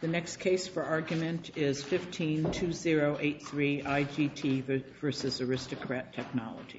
The next case for argument is 15-2083 IGT versus Aristocrat Technologies.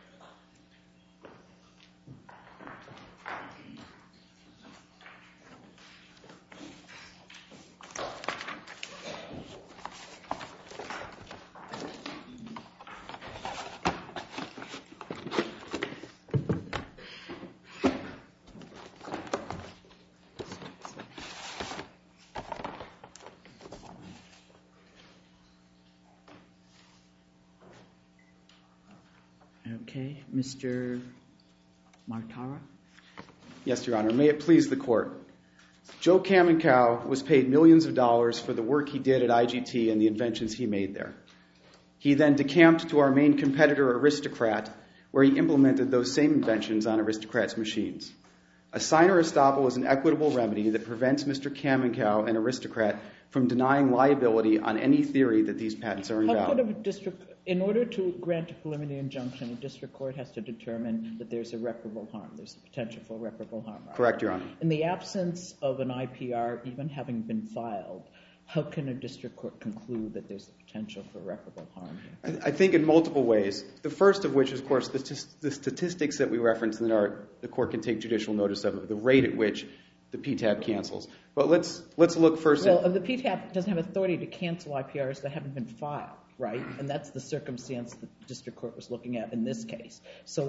Okay, Mr. Martara? Yes, Your Honor. May it please the Court. Joe Kamenkow was paid millions of dollars for the work he did at IGT and the inventions he made there. He then decamped to our main competitor, Aristocrat, where he implemented those same inventions on Aristocrat's machines. A signer estoppel is an equitable remedy that prevents Mr. Kamenkow and Aristocrat from denying liability on any theory that these patents are invalid. In order to grant a preliminary injunction, a district court has to determine that there's irreparable harm. There's a potential for irreparable harm. Right? Correct, Your Honor. In the absence of an IPR even having been filed, how can a district court conclude that there's a potential for irreparable harm here? I think in multiple ways. The first of which is, of course, the statistics that we referenced and that the court can take judicial notice of, the rate at which the PTAB cancels. But let's look first at... Well, the PTAB doesn't have authority to cancel IPRs that haven't been filed, right? And that's the circumstance that the district court was looking at in this case. So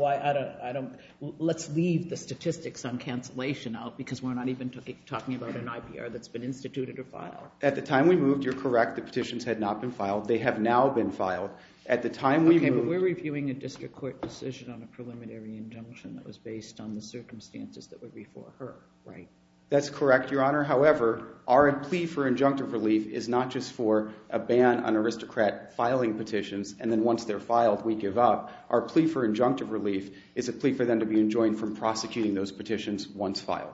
let's leave the statistics on cancellation out because we're not even talking about an IPR that's been instituted or filed. At the time we moved, you're correct, the petitions had not been filed. They have now been filed. At the time we moved... Okay, but we're reviewing a district court decision on a preliminary injunction that was based on the circumstances that were before her, right? That's correct, Your Honor. However, our plea for injunctive relief is not just for a ban on Aristocrat filing petitions, and then once they're filed, we give up. Our plea for injunctive relief is a plea for them to be enjoined from prosecuting those petitions once filed.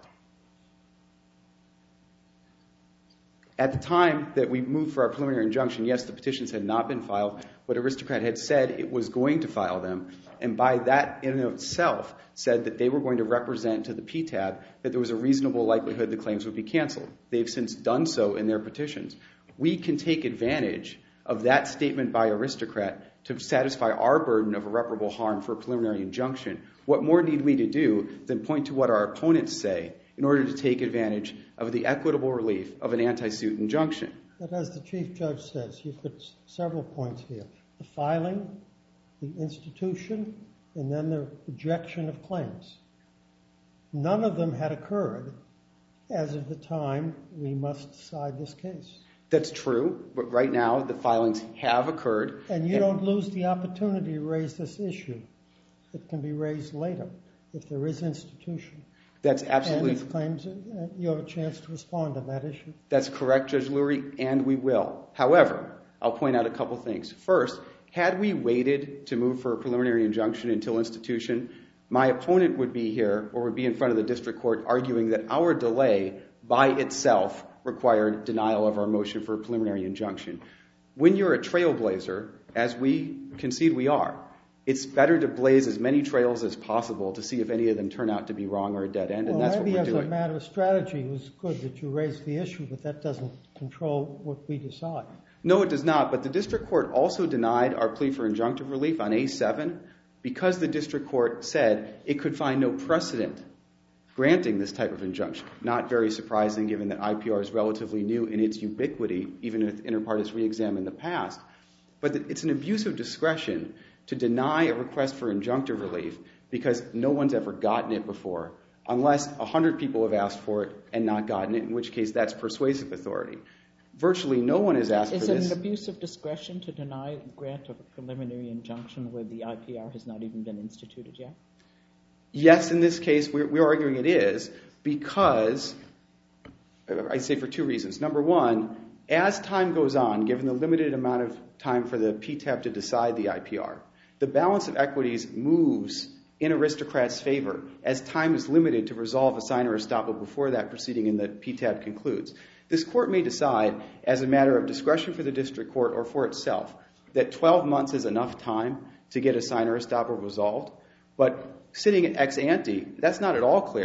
At the time that we moved for our preliminary injunction, yes, the petitions had not been filed, but Aristocrat had said it was going to file them, and by that in and of itself said that they were going to represent to the PTAB that there was a reasonable likelihood the claims would be canceled. They've since done so in their petitions. We can take advantage of that statement by Aristocrat to satisfy our burden of irreparable harm for a preliminary injunction. What more need we to do than point to what our opponents say in order to take advantage of the equitable relief of an anti-suit injunction? But as the Chief Judge says, you've got several points here. The filing, the institution, and then the rejection of claims. None of them had occurred as of the time we must decide this case. That's true, but right now the filings have occurred. And you don't lose the opportunity to raise this issue. It can be raised later if there is institution. That's absolutely... And if claims, you have a chance to respond on that issue. That's correct, Judge Lurie, and we will. However, I'll point out a couple things. First, had we waited to move for a preliminary injunction until institution, my opponent would be here or would be in front of the district court arguing that our delay by itself required denial of our motion for a preliminary injunction. When you're a trailblazer, as we concede we are, it's better to blaze as many trails as possible to see if any of them turn out to be wrong or a dead end, and that's what we're doing. Maybe as a matter of strategy, it was good that you raised the issue, but that doesn't control what we decide. No, it does not, but the district court also denied our plea for injunctive relief on A7 because the district court said it could find no precedent granting this type of injunction. Not very surprising given that IPR is relatively new in its ubiquity, even if Inter Partes re-examined the past. But it's an abuse of discretion to deny a request for injunctive relief because no one's ever gotten it before, unless 100 people have asked for it and not gotten it, in which case that's persuasive authority. Virtually no one has asked for this. Is it an abuse of discretion to deny grant of a preliminary injunction where the IPR has not even been instituted yet? Yes, in this case, we're arguing it is because, I say for two reasons. Number one, as time goes on, given the limited amount of time for the PTAB to decide the IPR, the balance of equities moves in Aristocrat's favor as time is limited to resolve a sign or estoppel before that proceeding and the PTAB concludes. This court may decide, as a matter of discretion for the district court or for itself, that 12 months is enough time to get a sign or estoppel resolved, but sitting at ex ante, that's not at all clear.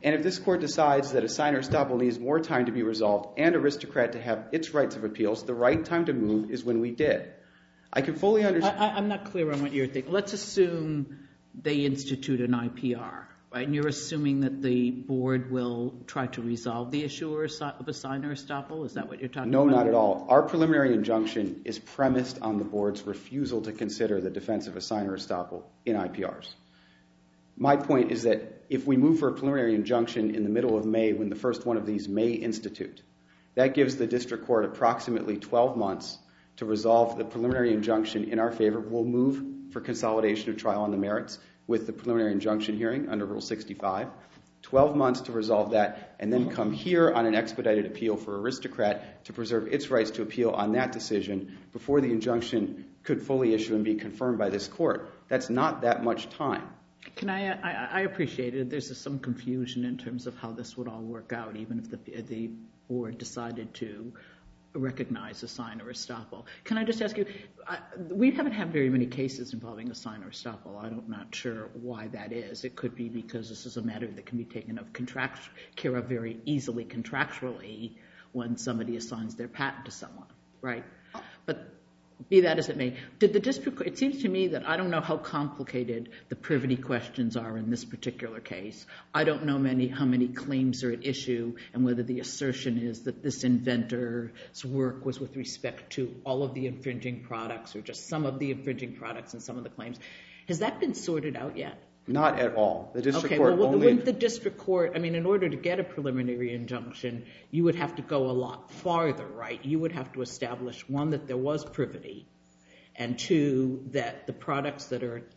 And if this court decides that a signer estoppel needs more time to be resolved and Aristocrat to have its rights of appeals, the right time to move is when we did. I can fully understand. I'm not clear on what you're thinking. Let's assume they institute an IPR, right? And you're assuming that the board will try to resolve the issue of a signer estoppel? Is that what you're talking about? No, not at all. Our preliminary injunction is premised on the board's refusal to consider the defense of a signer estoppel in IPRs. My point is that if we move for a preliminary injunction in the middle of May when the first one of these may institute, that gives the district court approximately 12 months to resolve the preliminary injunction in our favor. We'll move for consolidation of trial on the merits with the preliminary injunction hearing under Rule 65. 12 months to resolve that, and then come here on an expedited appeal for Aristocrat to preserve its rights to appeal on that decision before the injunction could fully issue and be confirmed by this court. That's not that much time. I appreciate it. There's some confusion in terms of how this would all work out, even if the board decided to recognize a signer estoppel. Can I just ask you, we haven't had very many cases involving a signer estoppel. I'm not sure why that is. It could be because this is a matter that can be taken care of very easily contractually when somebody assigns their patent to someone, right? But be that as it may, did the district, it seems to me that I don't know how complicated the privity questions are in this particular case. I don't know how many claims are at issue and whether the assertion is that this inventor's work was with respect to all of the infringing products or just some of the infringing products and some of the claims. Has that been sorted out yet? Not at all. The district court wouldn't the district court, I mean, in order to get a preliminary injunction, you would have to go a lot farther, right? You would have to establish, one, that there was privity, and two, that the products that are,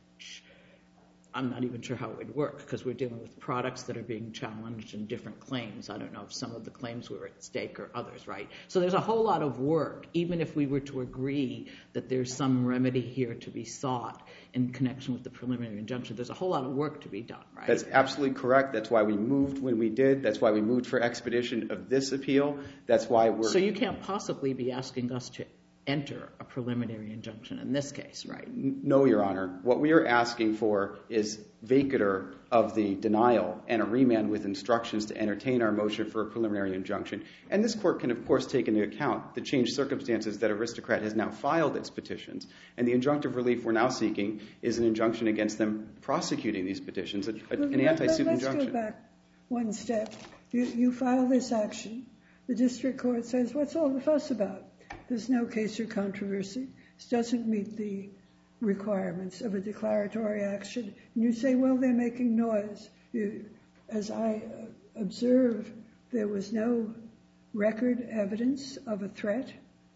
I'm not even sure how it would work because we're dealing with products that are being challenged in different claims. I don't know if some of the claims were at stake or others, right? So there's a whole lot of work, even if we were to agree that there's some remedy here to be sought in connection with the preliminary injunction. There's a whole lot of work to be done, right? That's absolutely correct. That's why we moved when we did. That's why we moved for expedition of this appeal. That's why we're... So you can't possibly be asking us to enter a preliminary injunction in this case, right? No, Your Honor. What we are asking for is vacatur of the denial and a remand with instructions to entertain our motion for a preliminary injunction. And this court can, of course, take into account the changed circumstances that Aristocrat has now filed its petitions. And the injunctive relief we're now seeking is an injunction against them prosecuting these petitions, an anti-suit injunction. Let's go back one step. You file this action. The district court says, what's all the fuss about? There's no case or controversy. This doesn't meet the requirements of a declaratory action. And you say, well, they're making noise. As I observe, there was no record evidence of a threat,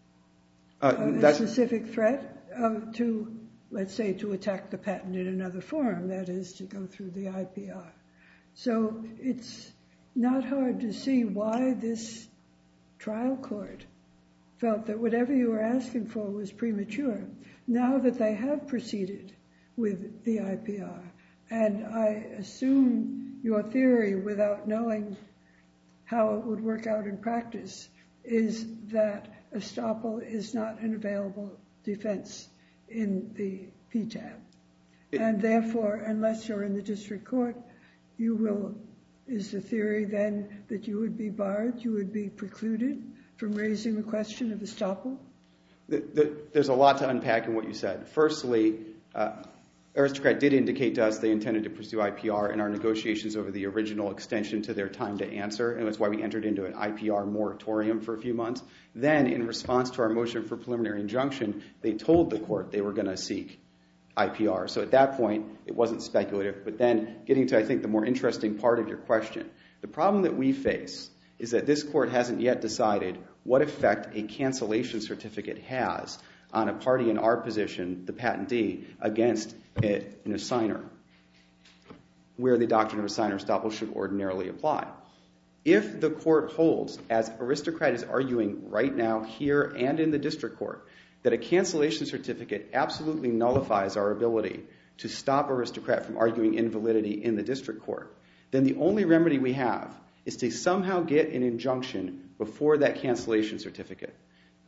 a specific threat to, let's say, to attack the patent in another forum, that is, to go through the IPR. So it's not hard to see why this trial court felt that whatever you were asking for was premature, now that they have proceeded with the IPR. And I assume your theory, without knowing how it would work out in practice, is that estoppel is not an available defense in the PTAB. And therefore, unless you're in the district court, you will, is the theory then that you would be barred, you would be precluded from raising the question of estoppel? There's a lot to unpack in what you said. Firstly, Aristocrat did indicate to us they intended to pursue IPR in our negotiations over the original extension to their time to answer, and that's why we entered into an IPR moratorium for a few months. Then, in response to our motion for preliminary injunction, they told the court they were going to seek IPR. So at that point, it wasn't speculative. But then, getting to, I think, the more interesting part of your question, the problem that we face is that this court hasn't yet decided what effect a cancellation certificate has on a party in our position, the patentee, against an assigner, where the doctrine of assigner estoppel should ordinarily apply. If the court holds, as Aristocrat is arguing right now here and in the district court, that a cancellation certificate absolutely nullifies our ability to stop Aristocrat from arguing invalidity in the district court, then the only remedy we have is to somehow get an injunction before that cancellation certificate.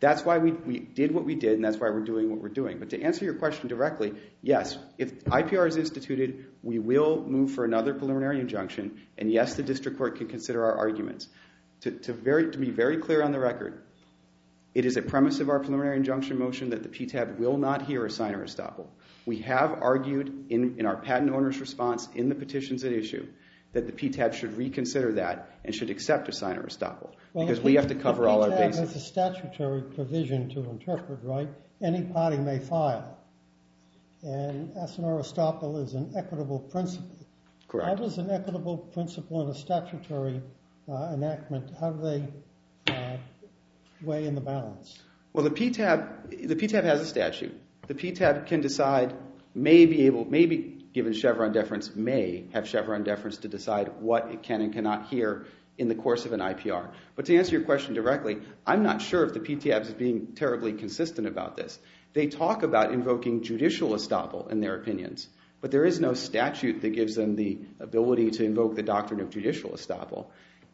That's why we did what we did, and that's why we're doing what we're doing. But to answer your question directly, yes, if IPR is instituted, we will move for another preliminary injunction, and yes, the district court can consider our arguments. To be very clear on the record, it is a premise of our preliminary injunction motion that the PTAB will not hear a signer estoppel. We have argued in our patent owner's response in the petitions at issue that the PTAB should reconsider that and should accept a signer estoppel, because we have to cover all our bases. The PTAB has a statutory provision to interpret, right? Any party may file. And signer estoppel is an equitable principle. Correct. How does an equitable principle in a statutory enactment, how do they weigh in the balance? Well, the PTAB has a statute. The PTAB can decide, maybe given Chevron deference, may have Chevron deference to decide what it can and cannot hear in the course of an IPR. But to answer your question directly, I'm not sure if the PTAB is being terribly consistent about this. They talk about invoking judicial estoppel in their opinions, but there is no statute that gives them the ability to invoke the doctrine of judicial estoppel.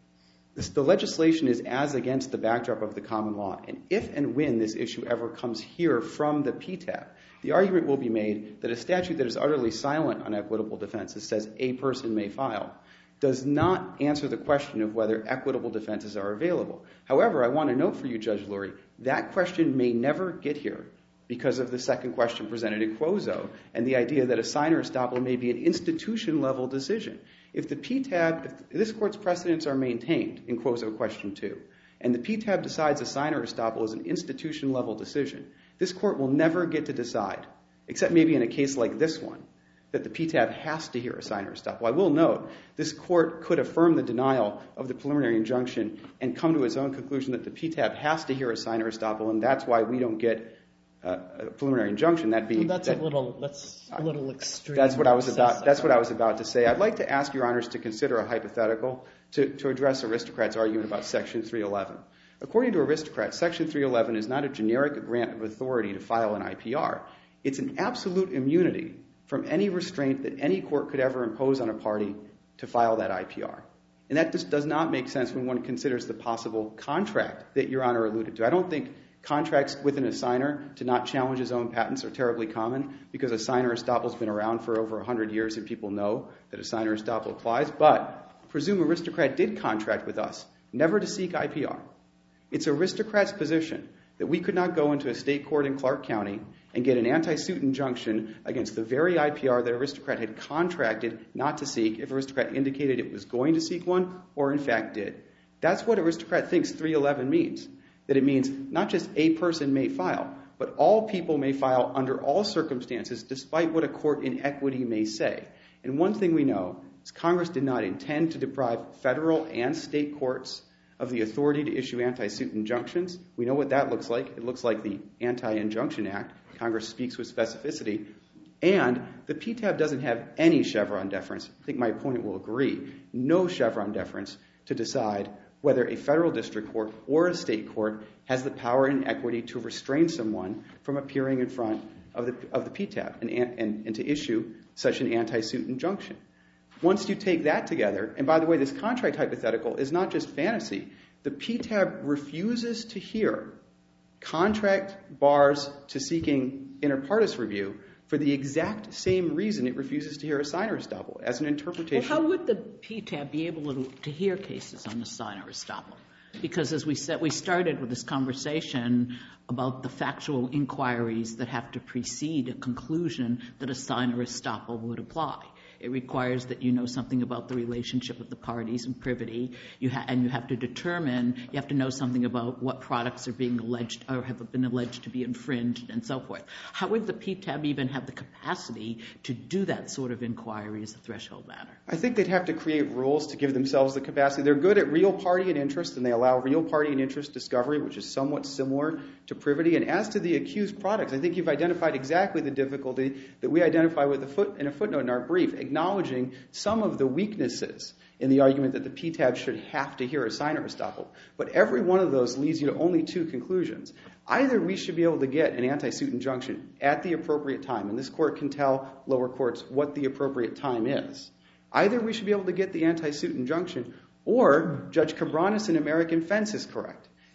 The legislation is as against the backdrop of the common law, and if and when this issue ever comes here from the PTAB, the argument will be made that a statute that is utterly silent on equitable defenses, says a person may file, does not answer the question of whether equitable defenses are available. However, I want to note for you, Judge Lurie, that question may never get here because of the second question presented in Quozo and the idea that a signer estoppel may be an institution-level decision. If the PTAB, if this court's precedents are maintained in Quozo question 2, and the PTAB decides a signer estoppel is an institution-level decision, this court will never get to decide, except maybe in a case like this one, that the PTAB has to hear a signer estoppel. I will note, this court could affirm the denial of the preliminary injunction and come to its own conclusion that the PTAB has to hear a signer estoppel, and that's why we don't get a preliminary injunction. That's a little extreme. That's what I was about to say. I'd like to ask your honors to consider a hypothetical to address Aristocrat's argument about Section 311. According to Aristocrat, Section 311 is not a generic grant of authority to file an IPR. It's an absolute immunity from any restraint that any court could ever impose on a party to file that IPR. And that just does not make sense when one considers the possible contract that your honor alluded to. I don't think contracts with an assigner to not challenge his own patents are terribly common, because a signer estoppel has been around for over 100 years and people know that a signer estoppel applies. But presume Aristocrat did contract with us, never to seek IPR. It's Aristocrat's position that we could not go into a state court in Clark County and get an anti-suit injunction against the very IPR that Aristocrat had contracted not to seek if Aristocrat indicated it was going to seek one or in fact did. That's what Aristocrat thinks 311 means. That it means not just a person may file, but all people may file under all circumstances despite what a court in equity may say. And one thing we know is Congress did not intend to deprive federal and state courts of the authority to issue anti-suit injunctions. We know what that looks like. It looks like the Anti-Injunction Act. Congress speaks with specificity. And the PTAB doesn't have any Chevron deference. I think my opponent will agree. No Chevron deference to decide whether a federal district court or a state court has the power and equity to restrain someone from appearing in front of the PTAB and to issue such an anti-suit injunction. Once you take that together, and by the way, this contract hypothetical is not just fantasy. The PTAB refuses to hear contract bars to seeking inter partes review for the exact same reason it refuses to hear a signer estoppel as an interpretation. Well, how would the PTAB be able to hear cases on the signer estoppel? Because as we said, we started with this conversation about the factual inquiries that have to precede a conclusion that a signer estoppel would apply. It requires that you know something about the relationship of the parties and privity, and you have to determine, you have to know something about what products are being alleged or have been alleged to be infringed and so forth. How would the PTAB even have the capacity to do that sort of inquiry as a threshold matter? I think they'd have to create rules to give themselves the capacity. They're good at real party and interest, and they allow real party and interest discovery, which is somewhat similar to privity. And as to the accused products, I think you've identified exactly the difficulty that we identify with in a footnote in our brief, acknowledging some of the weaknesses in the argument that the PTAB should have to hear a signer estoppel. But every one of those leads you to only two conclusions. Either we should be able to get an anti-suit injunction at the appropriate time, and this court can tell lower courts what the appropriate time is. Either we should be able to get the anti-suit injunction, or Judge Cabranes in American Fence is correct.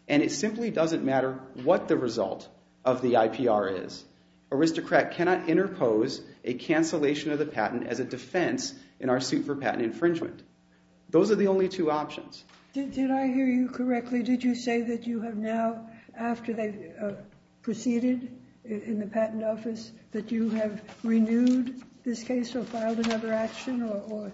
And it simply doesn't matter what the result of the IPR is. Aristocrat cannot interpose a cancellation of the patent as a defense in our suit for patent infringement. Those are the only two options. Did I hear you correctly? Did you say that you have now, after they proceeded in the patent office, that you have renewed this case or filed another action or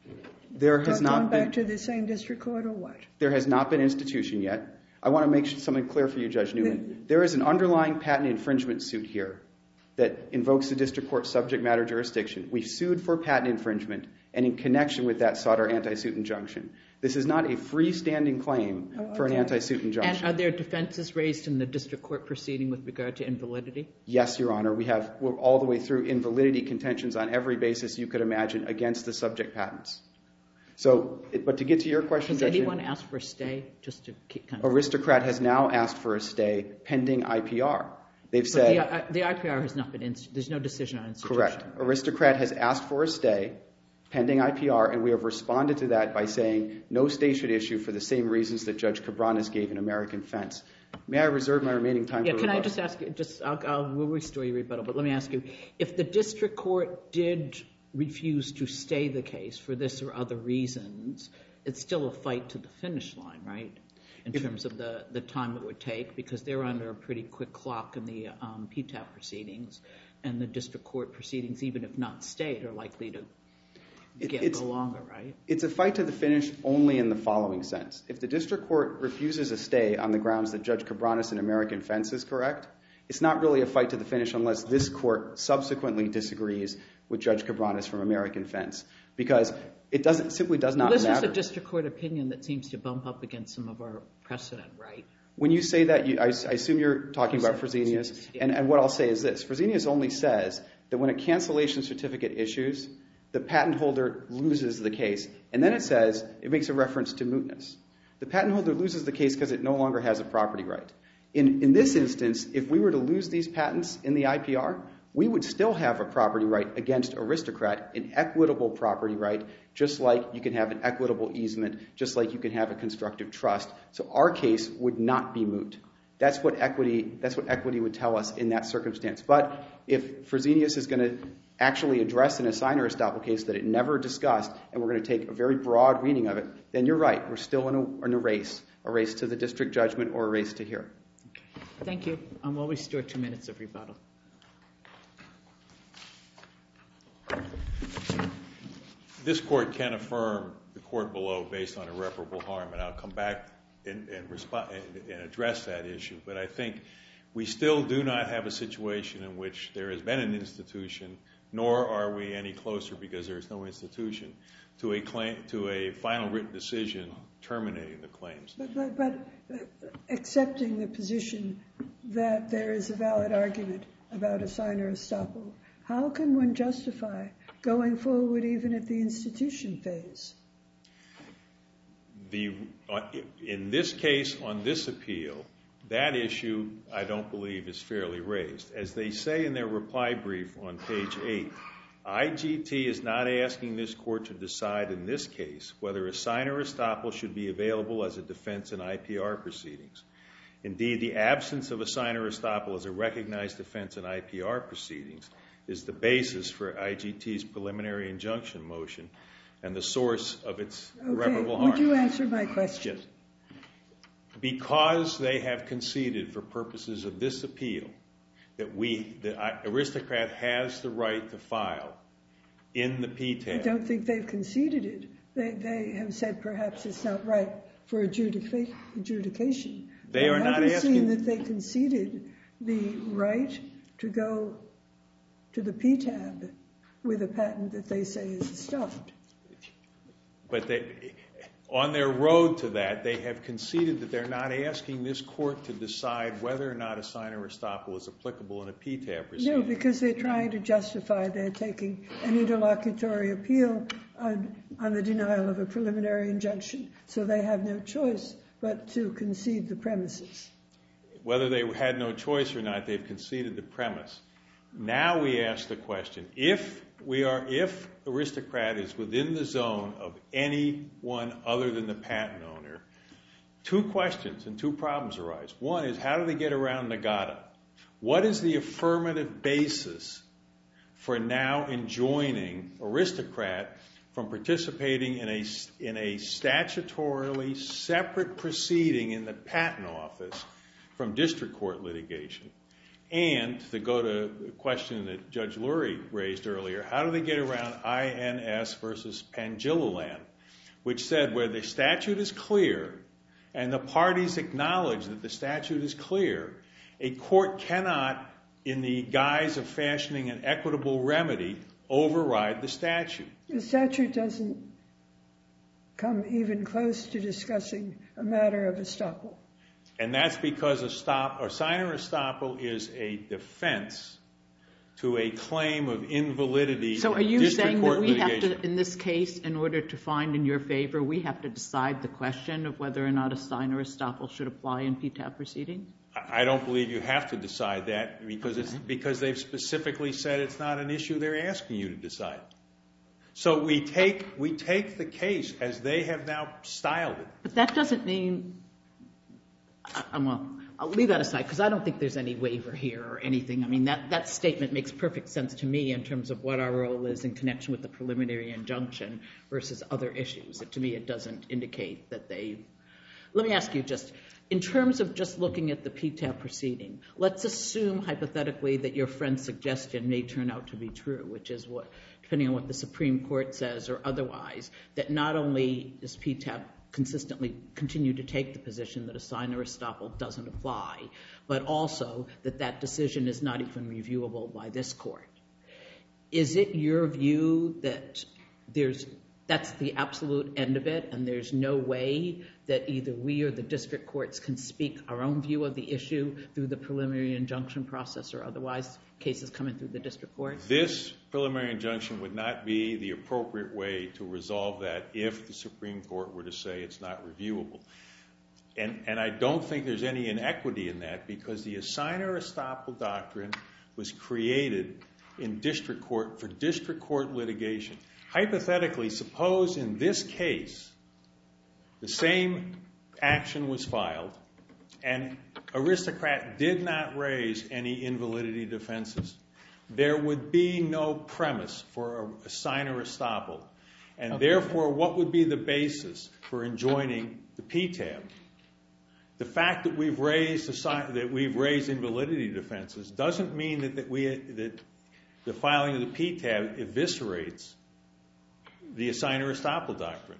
gone back to the same district court or what? There has not been institution yet. I want to make something clear for you, Judge Newman. There is an underlying patent infringement suit here that invokes the district court subject matter jurisdiction. We've sued for patent infringement, and in connection with that sought our anti-suit injunction. This is not a freestanding claim for an anti-suit injunction. And are there defenses raised in the district court proceeding with regard to invalidity? Yes, Your Honor. We're all the way through invalidity contentions on every basis you could imagine against the subject patents. But to get to your question, Has anyone asked for a stay? Just to keep kind of... Aristocrat has now asked for a stay pending IPR. They've said... The IPR has not been... There's no decision on institution. Correct. Aristocrat has asked for a stay pending IPR, and we have responded to that by saying no stay should issue for the same reasons that Judge Cabranes gave in American Fence. May I reserve my remaining time for rebuttal? Can I just ask you, we'll restore your rebuttal, but let me ask you, if the district court did refuse to stay the case for this or other reasons, it's still a fight to the finish line, right? In terms of the time it would take, because they're under a pretty quick clock in the PTAP proceedings, and the district court proceedings, even if not stayed, are likely to go longer, right? It's a fight to the finish only in the following sense. If the district court refuses a stay on the grounds that Judge Cabranes in American Fence is correct, it's not really a fight to the finish unless this court subsequently disagrees with Judge Cabranes from American Fence, because it simply does not matter. This is a district court opinion that seems to bump up against some of our precedent, right? When you say that, I assume you're talking about Fresenius, and what I'll say is this. Fresenius only says that when a cancellation certificate issues, the patent holder loses the case, and then it makes a reference to mootness. The patent holder loses the case because it no longer has a property right. In this instance, if we were to lose these patents in the IPR, we would still have a property right against Aristocrat, an equitable property right, just like you can have an equitable easement, just like you can have a constructive trust. So our case would not be moot. That's what equity would tell us in that circumstance. But if Fresenius is going to actually address an assigner estoppel case that it never discussed, and we're going to take a very broad reading of it, then you're right. We're still in a race to the district judgment or a race to here. Thank you. We'll restore 2 minutes of rebuttal. This court can affirm the court below based on irreparable harm, and I'll come back and address that issue. But I think we still do not have a situation in which there has been an institution, nor are we any closer because there is no institution, to a final written decision terminating the claims. But accepting the position that there is a valid argument about assigner estoppel, how can one justify going forward even at the institution phase? In this case, on this appeal, that issue, I don't believe, is fairly raised. As they say in their reply brief on page 8, IGT is not asking this court to decide in this case whether assigner estoppel should be available as a defense in IPR proceedings. Indeed, the absence of assigner estoppel as a recognized defense in IPR proceedings is the basis for IGT's preliminary injunction motion and the source of its irreparable harm. Would you answer my question? Yes. Because they have conceded for purposes of this appeal that the Aristocrat has the right to file in the PTAB. I don't think they've conceded it. They have said perhaps it's not right for adjudication. They are not asking... I haven't seen that they conceded the right to go to the PTAB with a patent that they say is stuffed. But on their road to that, they have conceded that they're not asking this court to decide whether or not assigner estoppel is applicable in a PTAB proceeding. No, because they're trying to justify they're taking an interlocutory appeal on the denial of a preliminary injunction. So they have no choice but to concede the premises. Whether they had no choice or not, they've conceded the premise. Now we ask the question, if Aristocrat is within the zone of anyone other than the patent owner two questions and two problems arise. One is, how do they get around Nagata? What is the affirmative basis for now enjoining Aristocrat from participating in a statutorily separate proceeding in the Patent Office from district court litigation? And to go to the question that Judge Lurie raised earlier, how do they get around INS versus Pangillaland, which said where the statute is clear and the parties acknowledge that the statute is clear, a court cannot, in the guise of fashioning an equitable remedy, override the statute. The statute doesn't come even close to discussing a matter of estoppel. And that's because signer estoppel is a defense to a claim of invalidity. So are you saying that we have to, in this case, in order to find in your favor, we have to decide the question of whether or not a signer estoppel should apply in PTAB proceedings? I don't believe you have to decide that because they've specifically said it's not an issue they're asking you to decide. So we take the case as they have now styled it. But that doesn't mean, well, I'll leave that aside because I don't think there's any waiver here or anything. I mean, that statement makes perfect sense to me in terms of what our role is in connection with the preliminary injunction versus other issues. To me, it doesn't indicate that they... Let me ask you just, in terms of just looking at the PTAB proceeding, let's assume hypothetically that your friend's suggestion may turn out to be true, which is what, depending on what the Supreme Court says or otherwise, that not only does PTAB consistently continue to take the position that a signer estoppel doesn't apply, but also that that decision is not even reviewable by this court. Is it your view that that's the absolute end of it and there's no way that either we or the district courts can speak our own view of the issue through the preliminary injunction process or otherwise cases coming through the district court? This preliminary injunction would not be the appropriate way to resolve that if the Supreme Court were to say it's not reviewable. And I don't think there's any inequity in that because the assigner estoppel doctrine was created in district court for district court litigation. Hypothetically, suppose in this case the same action was filed and Aristocrat did not raise any invalidity defenses. There would be no premise for a signer estoppel. And therefore, what would be the basis for enjoining the PTAB? The fact that we've raised invalidity defenses doesn't mean that the filing of the PTAB eviscerates the assigner estoppel doctrine.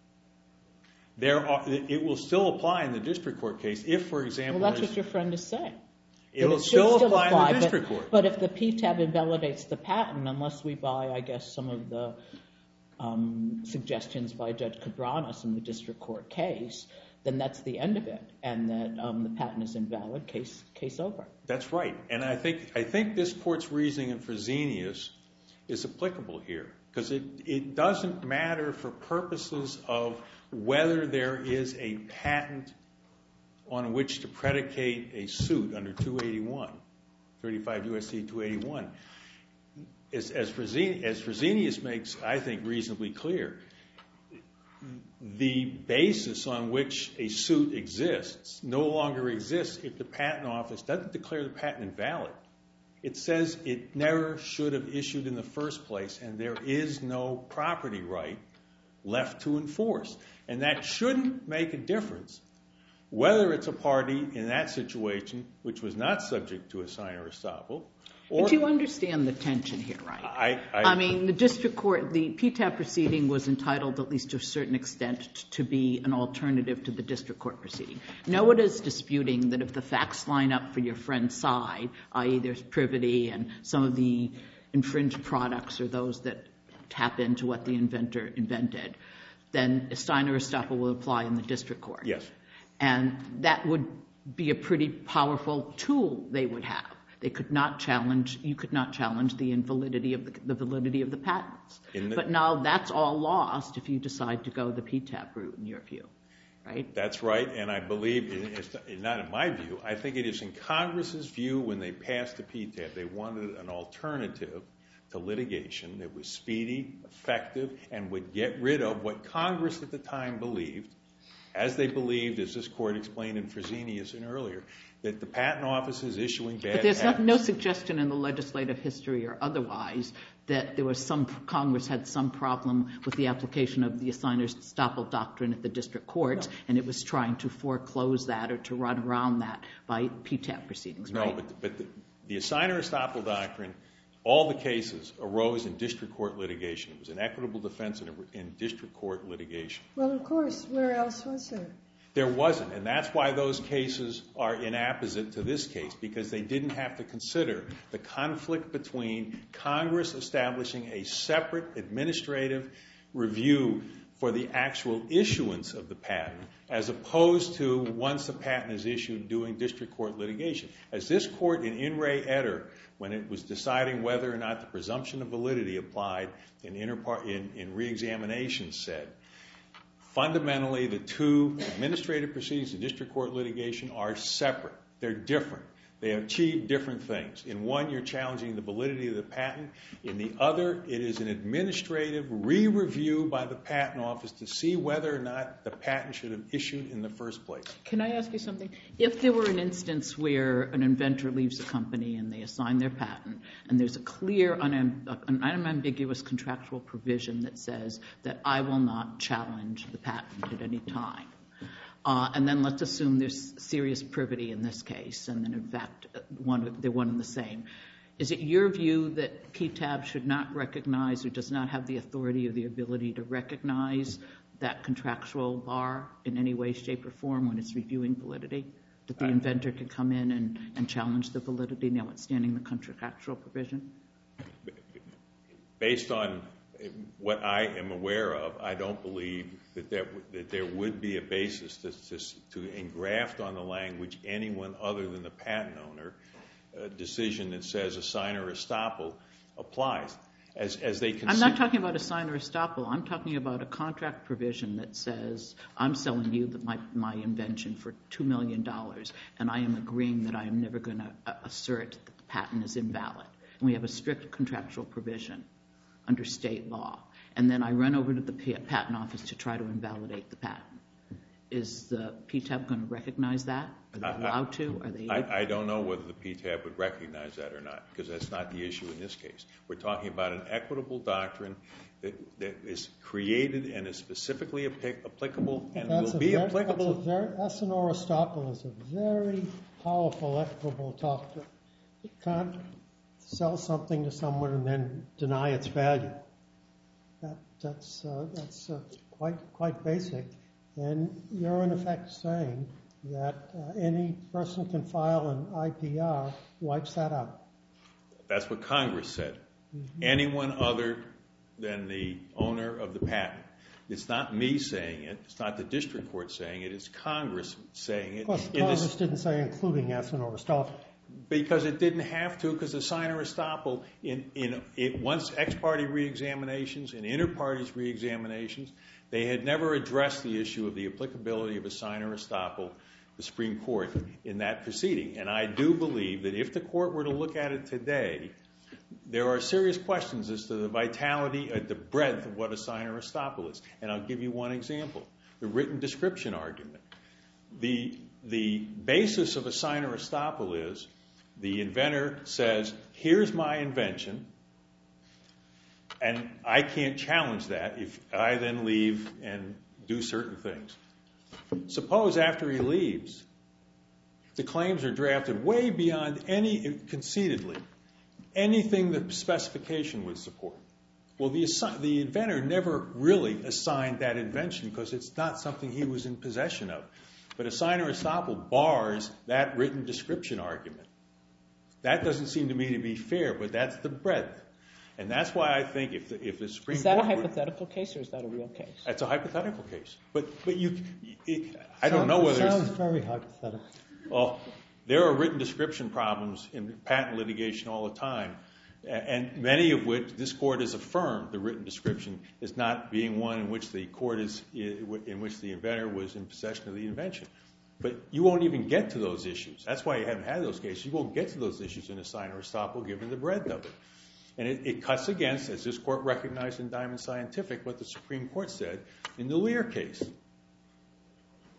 It will still apply in the district court case if, for example... Well, that's what your friend is saying. It will still apply in the district court. But if the PTAB invalidates the patent, unless we buy, I guess, some of the suggestions by Judge Cabranes in the district court case, then that's the end of it, and that the patent is invalid, case over. That's right. And I think this court's reasoning in Fresenius is applicable here because it doesn't matter for purposes of whether there is a patent on which to predicate a suit under 281, 35 U.S.C. 281. As Fresenius makes, I think, reasonably clear, the basis on which a suit exists no longer exists if the patent office doesn't declare the patent invalid. It says it never should have issued in the first place, and there is no property right left to enforce. And that shouldn't make a difference whether it's a party in that situation which was not subject to a signer estoppel. But you understand the tension here, right? I mean, the district court, the PTAB proceeding was entitled, at least to a certain extent, to be an alternative to the district court proceeding. No one is disputing that if the facts line up for your friend's side, i.e. there's privity and some of the infringed products are those that tap into what the inventor invented, then a signer estoppel will apply in the district court. Yes. And that would be a pretty powerful tool they would have. You could not challenge the invalidity of the validity of the patents. But now that's all lost if you decide to go the PTAB route, in your view, right? That's right, and I believe, it's not in my view, I think it is in Congress's view when they passed the PTAB. They wanted an alternative to litigation that was speedy, effective, and would get rid of what Congress at the time believed as they believed, as this court explained in Fresenius and earlier, that the patent office is issuing bad patents. But there's no suggestion in the legislative history or otherwise that there was Congress had some problem with the application of the assigner's estoppel doctrine at the district courts, and it was trying to foreclose that or to run around that by PTAB proceedings, right? No, but the assigner estoppel doctrine, all the cases arose in district court litigation. It was an equitable defense in district court litigation. Well, of course, where else was there? There wasn't, and that's why those cases are inapposite to this case, because they didn't have to consider the conflict between Congress establishing a separate administrative review for the actual issuance of the patent, as opposed to once the patent is issued doing district court litigation. As this court in In Re Etter, when it was deciding whether or not the presumption of validity applied in re-examination said, fundamentally, the two administrative proceedings in district court litigation are separate. They're different. They achieve different things. In one, you're challenging the validity of the patent. In the other, it is an administrative re-review by the patent office to see whether or not the patent should have issued in the first place. Can I ask you something? If there were an instance where an inventor leaves a company and they assign their patent, and there's a clear, unambiguous contractual provision that says that I will not challenge the patent at any time, and then let's assume there's serious privity in this case, and then in fact they're one and the same. Is it your view that PTAB should not recognize or does not have the authority or the ability to recognize that contractual bar in any way, shape, or form when it's reviewing validity? That the inventor can come in and challenge the validity notwithstanding the contractual provision? Based on what I am aware of, I don't believe that there would be a basis to engraft on the language anyone other than the patent owner a decision that says assigner estoppel applies. I'm not talking about assigner estoppel. I'm talking about a contract provision that says I'm selling you my invention for $2 million, and I am agreeing that I am never going to assert that the patent is invalid. And we have a strict contractual provision under state law. And then I run over to the patent office to try to invalidate the patent. Is the PTAB going to recognize that? Are they allowed to? I don't know whether the PTAB would recognize that or not, because that's not the issue in this case. We're talking about an equitable doctrine that is created and is specifically applicable and will be applicable. Assigner estoppel is a very powerful equitable doctrine. You can't sell something to someone and then deny its value. That's quite basic. And you're in effect saying that any person can file an IPR, wipes that out. That's what Congress said. Anyone other than the owner of the patent. It's not me saying it. It's not the district court saying it. It's Congress saying it. Of course, Congress didn't say including assigner estoppel. Because it didn't have to, because assigner estoppel, once ex parte reexaminations and inter partes reexaminations, they had never addressed the issue of the applicability of assigner estoppel, the Supreme Court, in that proceeding. And I do believe that if the court were to look at it today, there are serious questions as to the vitality, the breadth of what assigner estoppel is. And I'll give you one example. The written description argument. The basis of assigner estoppel is the inventor says, here's my invention, and I can't challenge that if I then leave and do certain things. Suppose after he leaves, the claims are drafted way beyond conceitedly, anything the specification would support. Well, the inventor never really assigned that invention because it's not something he was in possession of. But assigner estoppel bars that written description argument. That doesn't seem to me to be fair, but that's the breadth. And that's why I think if the Supreme Court... Is that a hypothetical case or is that a real case? That's a hypothetical case. But I don't know whether... It sounds very hypothetical. Well, there are written description problems in patent litigation all the time, and many of which this court has affirmed the written description as not being one in which the inventor was in possession of the invention. But you won't even get to those issues. That's why you haven't had those cases. You won't get to those issues in assigner estoppel given the breadth of it. And it cuts against, as this court recognized in Diamond Scientific, what the Supreme Court said in the Lear case.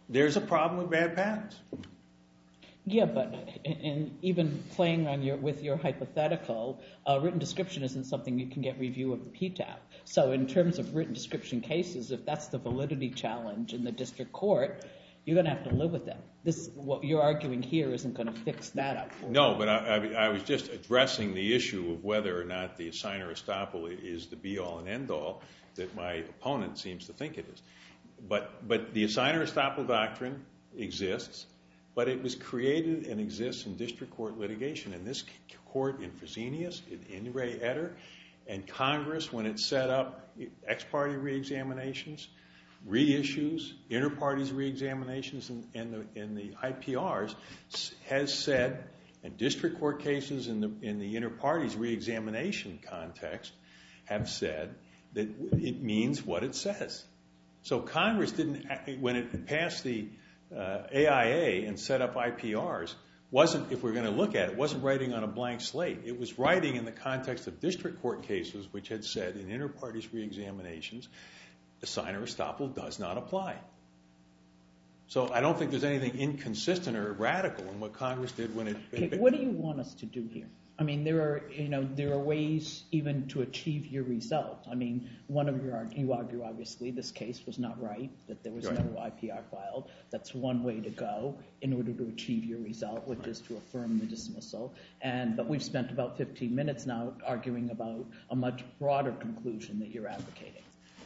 there's a problem with bad patents. Yeah, but and even playing on with your hypothetical, written description isn't something you can get review of the PTAB. So in terms of written description cases, if that's the validity challenge in the district court, you're going to have to live with that. What you're arguing here isn't going to fix that up. No, but I was just addressing the issue of whether or not the assigner estoppel is the be-all and end-all that my opponent seems to think it is. But the assigner estoppel doctrine exists, but it was created and exists in district court litigation. In this court, in Fresenius, in Ray Etter, and Congress, when it set up ex-party reexaminations, reissues, inter-parties reexaminations, and the IPRs, has said, and district court cases in the inter-parties reexamination context have said that it means what it says. So Congress didn't, when it passed the AIA and set up IPRs, wasn't, if we're going to look at it, wasn't writing on a blank slate. It was writing in the context of district court cases, which had said in inter-parties reexaminations, assigner estoppel does not apply. So I don't think there's anything inconsistent or radical in what Congress did when it. Okay, what do you want us to do here? I mean, there are ways even to achieve your result. I mean, you argue obviously this case was not right, that there was no IPR filed. That's one way to go in order to achieve your result, which is to affirm the dismissal. But we've spent about 15 minutes now arguing about a much broader conclusion that you're advocating.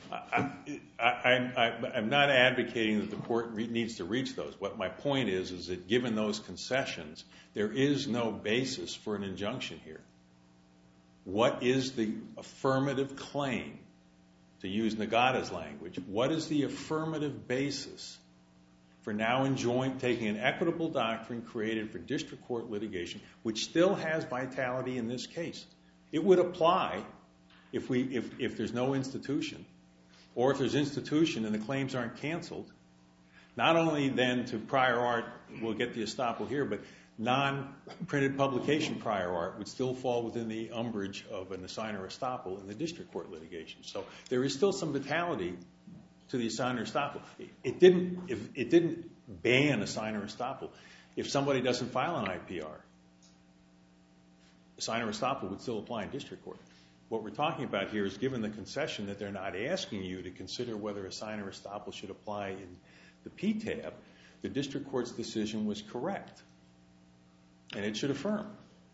I'm not advocating that the court needs to reach those. What my point is that given those concessions, there is no basis for an injunction here. What is the affirmative claim, to use Nagata's language, what is the affirmative basis for now taking an equitable doctrine created for district court litigation, which still has vitality in this case? It would apply if there's no institution, or if there's institution and the claims aren't canceled, not only then to prior art, we'll get the estoppel here, but non-printed publication prior art would still fall within the umbrage of an assigner estoppel in the district court litigation. So there is still some vitality to the assigner estoppel. It didn't ban assigner estoppel. If somebody doesn't file an IPR, assigner estoppel would still apply in district court. What we're talking about here is, given the concession that they're not asking you to consider whether assigner estoppel should apply in the PTAB, the district court's decision was correct, and it should affirm.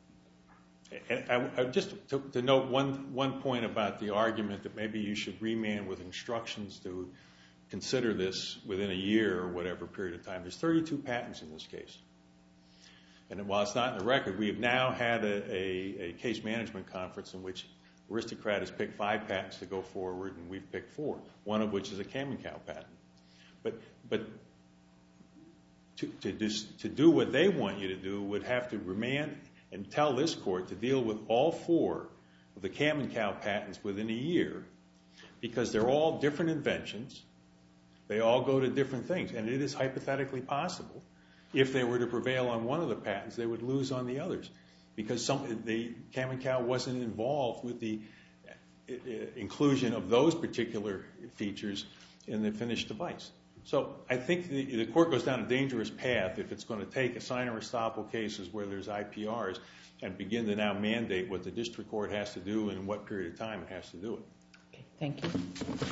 And just to note one point about the argument that maybe you should remand with instructions to consider this within a year or whatever period of time. There's 32 patents in this case. And while it's not in the record, we have now had a case management conference in which Aristocrat has picked 5 patents to go forward, and we've picked 4, one of which is a Kamen-Cow patent. But to do what they want you to do would have to remand and tell this court to deal with all 4 of the Kamen-Cow patents within a year, because they're all different inventions. They all go to different things, and it is hypothetically possible if they were to prevail on one of the patents, they would lose on the others, because the Kamen-Cow wasn't involved with the inclusion of those particular features in the finished device. So I think the court goes down a dangerous path if it's going to take assigner estoppel cases where there's IPRs and begin to now mandate what the district court has to do and in what period of time it has to do it. Okay, thank you.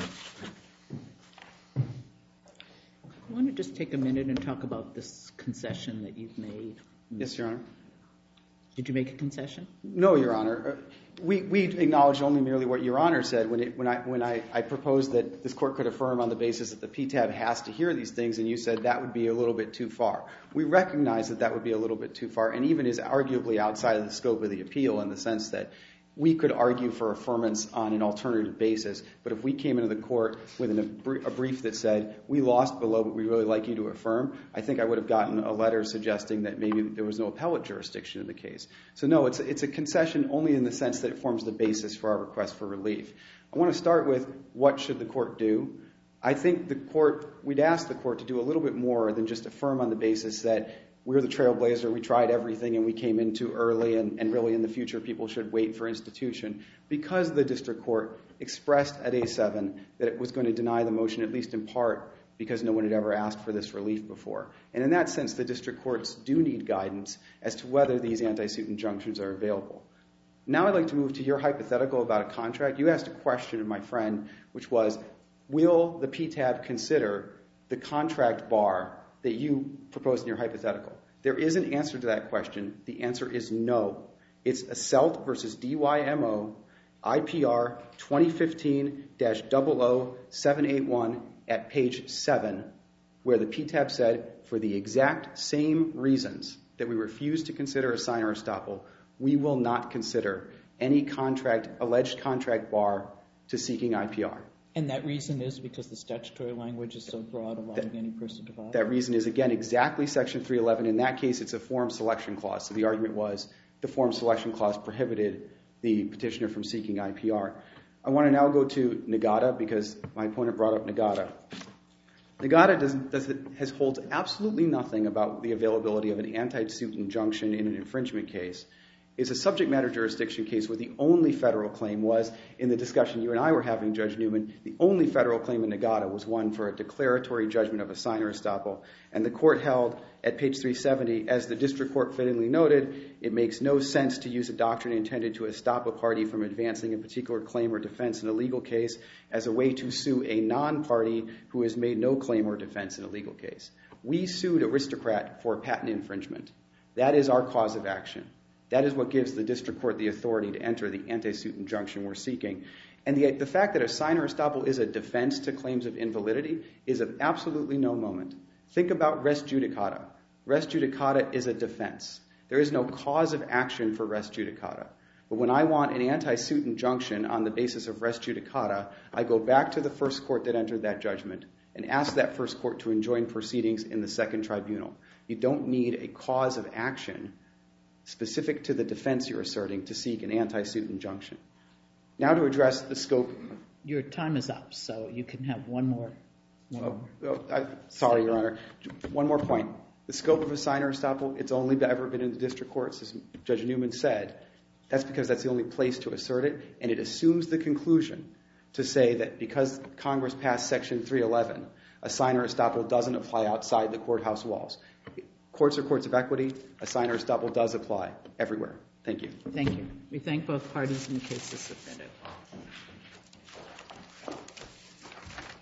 I want to just take a minute and talk about this concession that you've made. Yes, Your Honor. Did you make a concession? No, Your Honor. We acknowledge only merely what Your Honor said when I proposed that this court could affirm on the basis that the PTAB has to hear these things, and you said that would be a little bit too far. We recognize that would be a little bit too far, and even is arguably outside of the scope of the appeal in the sense that we could argue for affirmance on an alternative basis, but if we came into the court with a brief that said, we lost below, but we'd really like you to affirm, I think I would have gotten a letter suggesting that maybe there was no appellate jurisdiction in the case. So no, it's a concession only in the sense that it forms the basis for our request for relief. I want to start with, what should the court do? I think we'd ask the court to do a little bit more than just affirm on the basis that we're the trailblazer, we tried everything, and we came in too early, and really in the future people should wait for institution. Because the district court expressed at A7 that it was going to deny the motion, at least in part, because no one had ever asked for this relief before. And in that sense, the district courts do need guidance as to whether these anti-suit injunctions are available. Now I'd like to move to your hypothetical about a contract. You asked a question of my friend, which was, will the PTAB consider the contract bar that you proposed in your hypothetical? There is an answer to that question. The answer is no. It's Asselt versus DYMO, IPR 2015-00781 at page 7, where the PTAB said, for the exact same reasons that we refuse to consider assigner estoppel, we will not consider any alleged contract bar to seeking IPR. And that reason is because the statutory language is so broad, allowing any person to file? That reason is, again, exactly Section 311. In that case, it's a forum selection clause. So the argument was the forum selection clause prohibited the petitioner from seeking IPR. I want to now go to Nagata because my opponent brought up Nagata. Nagata holds absolutely nothing about the availability of an anti-suit injunction in an infringement case. It's a subject matter jurisdiction case where the only federal claim was, in the discussion you and I were having, Judge Newman, the only federal claim in Nagata was one for a declaratory judgment of assigner estoppel. And the court held at page 370, as the district court fittingly noted, it makes no sense to use a doctrine intended to estop a party from advancing a particular claim or defense in a legal case as a way to sue a non-party who has made no claim or defense in a legal case. We sued Aristocrat for patent infringement. That is our cause of action. That is what gives the district court the authority to enter the anti-suit injunction we're seeking. And the fact that assigner estoppel is a defense to claims of invalidity is of absolutely no moment. Think about res judicata. Res judicata is a defense. There is no cause of action for res judicata. But when I want an anti-suit injunction on the basis of res judicata, I go back to the first court that entered that judgment and ask that first court to enjoin proceedings in the second tribunal. You don't need a cause of action specific to the defense you're asserting to seek an anti-suit injunction. Now to address the scope. Your time is up, so you can have one more. Sorry, Your Honor. One more point. The scope of assigner estoppel, it's only ever been in the district courts, as Judge Newman said. That's because that's the only place to assert it, and it assumes the conclusion to say that because Congress passed Section 311, assigner estoppel doesn't apply outside the courthouse walls. Courts are courts of equity. Assigner estoppel does apply everywhere. Thank you. Thank you. We thank both parties, and the case is submitted.